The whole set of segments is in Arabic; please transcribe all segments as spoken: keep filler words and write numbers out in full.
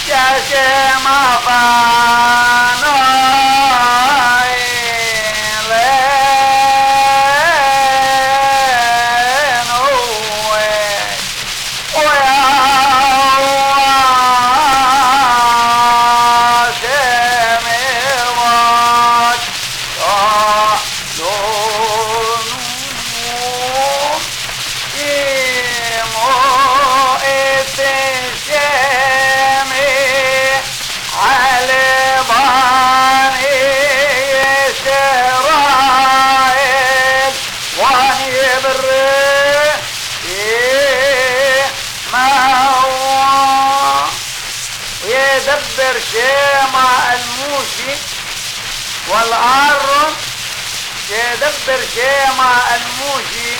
يشاشي ما فاناي لين ويا شميرك صالون إيمو إتشامي على باني إسرائيل واني بري ما هو ويدبر شيما الموشي والأرض يدبر شيما الموشي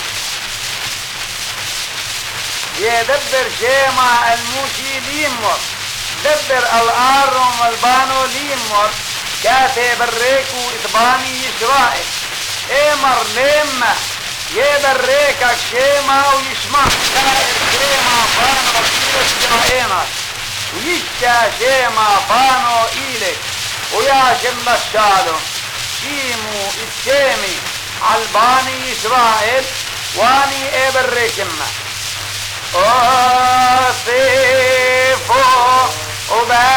يدبر شيما الموشي ليمور دبر الأرض والبانو ليمور كاتب الريكو إثباني إسرائيل إمر لما يبريكك شيما ويسمع كائر شيما فانو إلك جرائنا ويشتا شيما فانو إلك ويا شم الشالو شيمو الشيمي عالباني إسرائيل واني إبريكما أصيفو وبا